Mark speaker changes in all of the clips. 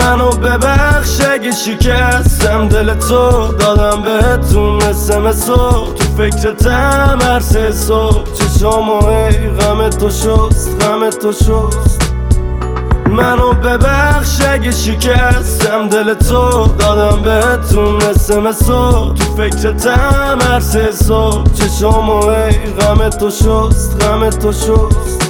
Speaker 1: منو ببخش اگه شکستم دل تو، دادم بهتون SMS تو فکرتم هر سه صبح. چشامو ای غم تو شست، غم تو شست. منو ببخش اگه شکستم دل تو، دادم بهتون SMS تو فکرتم هر سه صبح. چشامو ای غم تو شست، غم تو شست.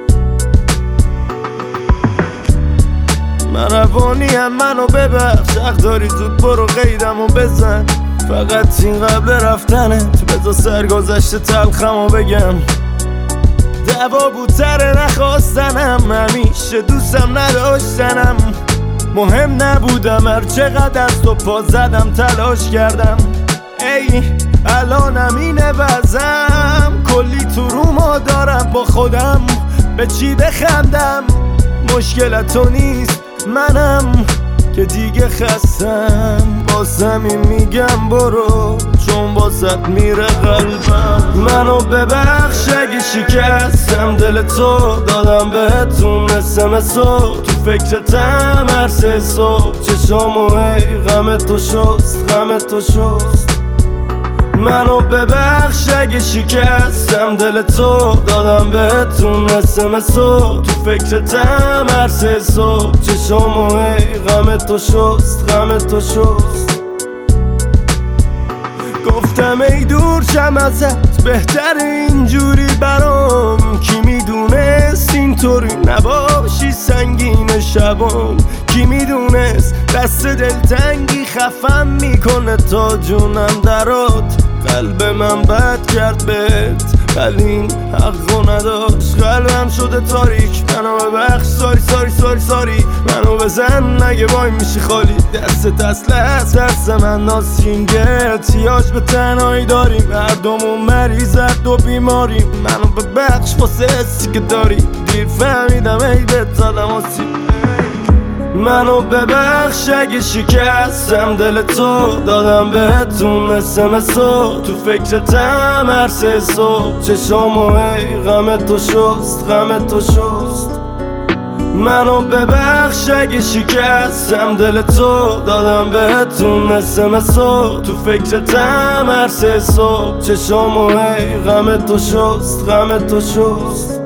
Speaker 1: من روانیم منو ببخش، حق داری زود برو قیدمو بزن. فقط این قبل رفتنت بذار سرگذشت تلخمو بگم. دعوا بودتره نخواستنم، همیشه دوستم نداشتنم. مهم نبودم هر چقدر از تو پا زدم تلاش کردم. ای الانم اینه وضعم، کلی تو روما دارم با خودم به چی بخندم. مشکل تو نیست منم که دیگه خستم، واسه میگم برو چون واسط میره قلبم. منو ببخش اگه شکستم دل تو، دادم بهتون SMS تو فکرتم هر سه صبح. چشامو ای غم تو شست، غم تو شست. منو ببخش اگه شکستم دل تو، دادم بهتون SMS تو فکرتم هر سه صبح. چشامو ای غم تو شست، غم تو شست. گفتم ای دور شم ازت بهتر اینجوری برام. کی میدونست اینطوری نباشی سنگین شبام. کی میدونست دست دلتنگی خفم میکنه تا جونم درات. قلب من بد کرد بهت ولی این حقو نداشت. قلبم شده تاریک منو ببخش، ساری ساری ساری ساری. منو بزن اگه وای میشی خالی، دست تسلت دست من ناسینگه. احتیاج به تنهایی داریم هر دومون، مریضت و بیماریم. منو ببخش واسه حسی که داری، دیر فهمیدم ای بهت زدم آسیب. منو ببخش اگه شکستم دل تو، دادم بهتون SMS تو فکرتم هر سه صبح. چشامو ای غم تو شست، غم تو شست. منو ببخش اگه شکستم دل تو، دادم بهتون SMS تو فکرتم هر سه صبح. چشامو ای غم تو شست، غم تو شست.